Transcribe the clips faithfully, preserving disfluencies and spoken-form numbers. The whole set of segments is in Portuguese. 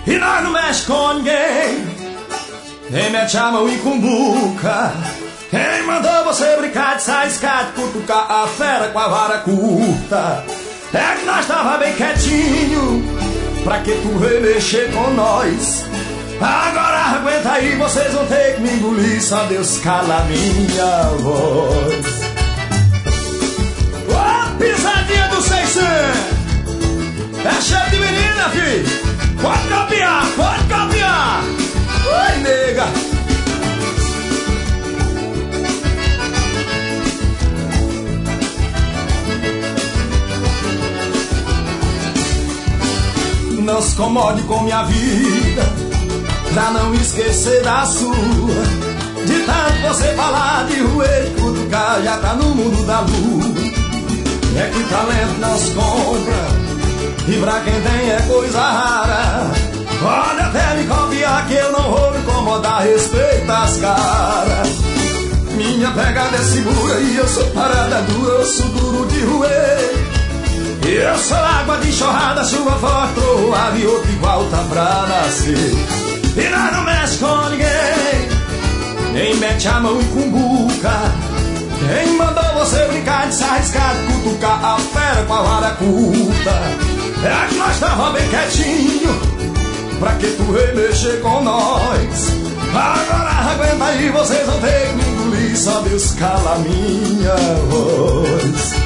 E nós não mexe com ninguém. Quem mete a mão em cumbuca. Quem mandou você brincar de saiscar, de cutucar a fera com a vara curta? É que nós tava bem quietinho, pra que tu veio mexer com nós? Agora aguenta aí, vocês vão ter que me engolir. Só Deus cala minha voz. Ô, oh, pisadinha do seiscentos. É cheio de menina, filho. Pode copiar, pode copiar. Oi, nega. Não se incomode com minha vida, pra não esquecer da sua. De tanto você falar de ruê, de cutucar, já tá no mundo da lua. É que talento não se compra, e pra quem tem é coisa rara. Pode até me copiar que eu não vou me incomodar, respeita as caras. Minha pegada é segura e eu sou parada dura, eu sou duro de ruê. Eu sou água de enxurrada, chuva forte, trovoada e outro igual tá pra nascer. E nós não mexe com ninguém, nem mete a mão em cumbuca. Quem mandou você brincar de se arriscar, de cutucar a fera com a vara curta? É que nós tava bem quietinho, pra que tu veio mexer com nós? Agora aguenta aí, vocês vão ter que me engolir. Só Deus cala minha voz.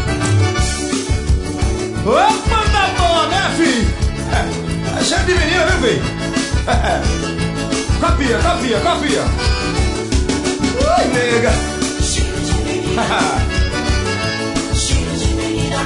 Opa, tá bom, né, filho? É, é cheio de menina, viu, filho? É, copia, copia, copia. Oi, nega. Cheio de menina. Cheio de menina.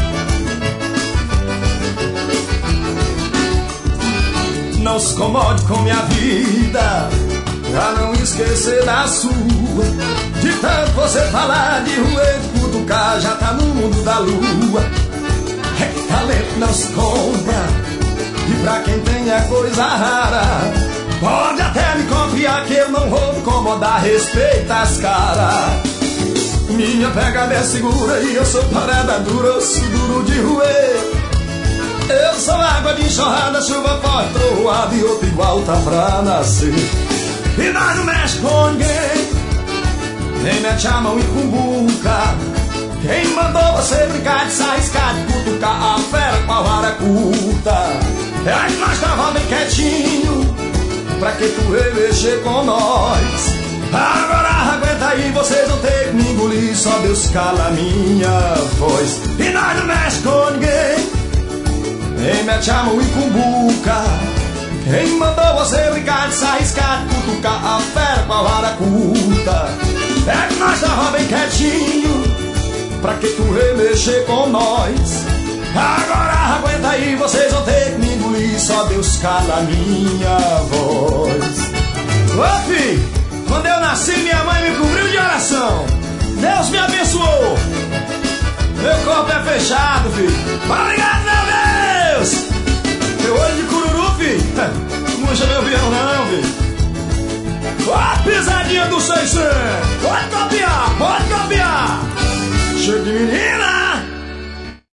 Não se incomode com minha vida, pra não esquecer da sua. De tanto você falar de ruê, de cutucar, já tá no mundo da lua. É que talento não se compra, e pra quem tem é coisa rara. Pode até me copiar que eu não vou me incomodar, respeita as caras. Minha pegada é segura e eu sou parada dura, eu sou duro de ruê. Eu sou água de enxurrada, chuva forte, trovoada e outro igual tá pra nascer. E nós não mexe com ninguém, nem mete a mão em cumbuca. Quem mandou você brincar de se arriscar, de cutucar a fera com a vara curta? É que nós tava bem quietinho, pra que tu veio mexer com nós? Agora aguenta aí, vocês vão ter que me engolir. Só Deus cala minha voz. E nós não mexe com ninguém, nem mete a mão em cumbuca. Quem mandou você brincar de se arriscar, de cutucar a fera com a vara curta? É que nós tava bem quietinho, pra que tu veio mexer com nós? Agora aguenta aí, vocês vão ter que me engolir. Só Deus cala minha voz. Ô, filho, quando eu nasci minha mãe me cobriu de oração. Deus me abençoou. Meu corpo é fechado, filho. Obrigado, meu Deus. Meu olho de cururu, filho. Não chama meu vião não, filho. Ó a pisadinha do seiscentos. Pode copiar, pode copiar. Cheio de menina.